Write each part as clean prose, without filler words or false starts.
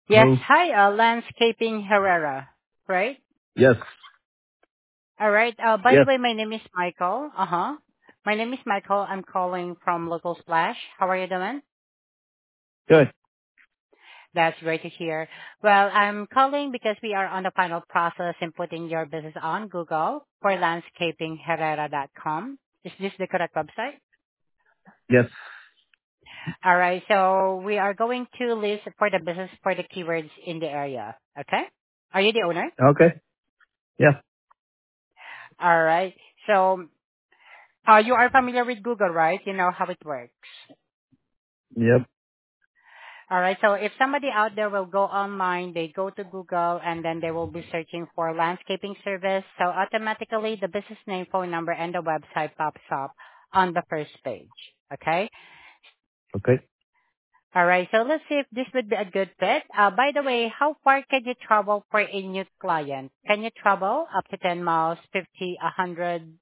Yes. Hello? Hi, Landscaping Herrera, right? Yes. All right. By the Yes. way, my name is Michael. My name is Michael. I'm calling from Local Splash. How are you doing? Good. That's great to hear. Well, I'm calling because we are on the final process in putting your business on Google for landscapingherrera.com. Is this the correct website? Yes. All right. So we are going to list for the business for the keywords in the area. Okay. Are you the owner? Okay. Yes. All right. So you are familiar with Google, right? You know how it works. Yep. All right. So if somebody out there will go online, they go to Google and then they will be searching for landscaping service. So automatically the business name, phone number, and the website pops up on the first page. Okay. Okay. All right. So let's see if this would be a good fit. By the way, how far can you travel for a new client? Can you travel up to 10 miles, 50, 100,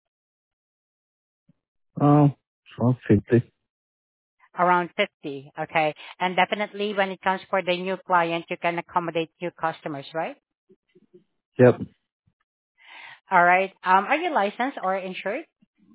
Oh, 150. around 50? Okay. And definitely when it comes for the new client, you can accommodate new customers, right? Yep. All right. Are you licensed or insured?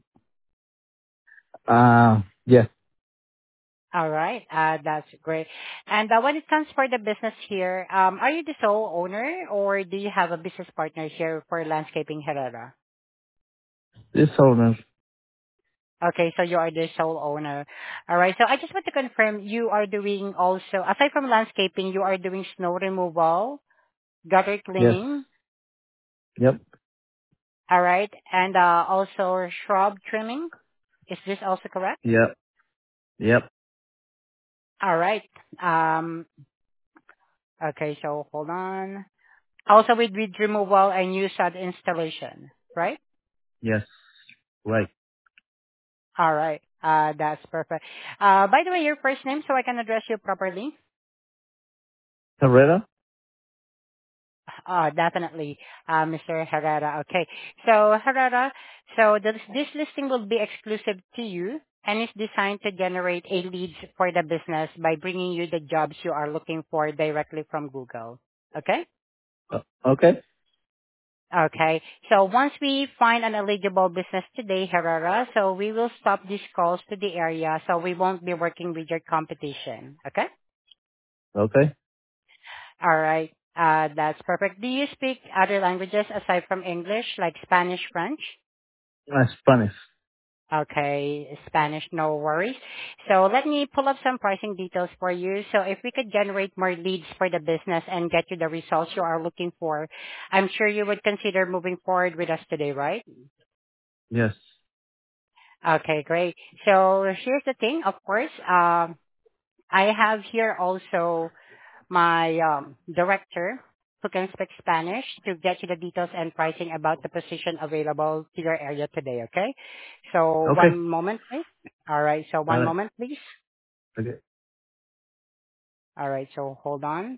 Yes. All right. That's great. And when it comes for the business here, are you the sole owner or do you have a business partner here for Landscaping Herrera? This owner. Okay, so you are the sole owner. All right. So I just want to confirm you are doing also, aside from landscaping, you are doing snow removal, gutter Yes. cleaning, Yep. all right, and also shrub trimming. Is this also correct? Yep. Yep. All right. Um, okay, so hold on. Also with weed removal and new sod installation, right? Yes. Right. All right. That's perfect. By the way, your first name so I can address you properly. Herrera? Definitely, Mr. Herrera. Okay. So Herrera, so this listing will be exclusive to you and is designed to generate a leads for the business by bringing you the jobs you are looking for directly from Google. Okay? Okay. Okay. So once we find an eligible business today, Herrera, so we will stop these calls to the area so we won't be working with your competition. Okay? Okay. All right. That's perfect. Do you speak other languages aside from English, like Spanish, French? Spanish. Okay, Spanish, no worries. So let me pull up some pricing details for you. So if we could generate more leads for the business and get you the results you are looking for, I'm sure you would consider moving forward with us today, right? Yes. Okay, great. So here's the thing, of course, I have here also my director who can speak Spanish to get you the details and pricing about the position available to your area today, okay? So one Okay. moment, please. All right, so All one right. moment, please. Okay. All right, so hold on.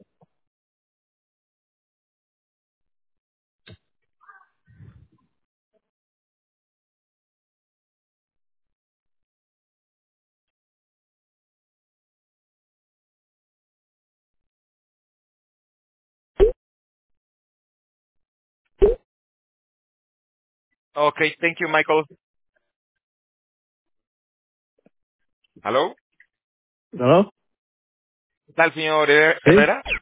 Okay, thank you, Michael. ¿Aló? Hello? ¿Qué tal, señor Sí. Herrera?